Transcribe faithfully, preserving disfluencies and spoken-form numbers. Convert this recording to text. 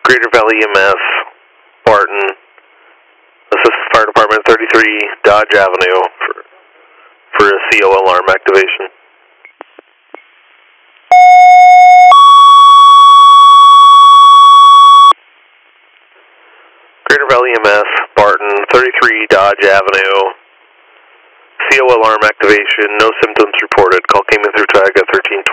Greater Valley E M S, Barton, Assistant Fire Department, thirty-three Dodge Avenue for, for a C O alarm activation. Greater Valley E M S, Barton, thirty-three Dodge Avenue, C O alarm activation, no symptoms reported. Call came in through Tag at thirteen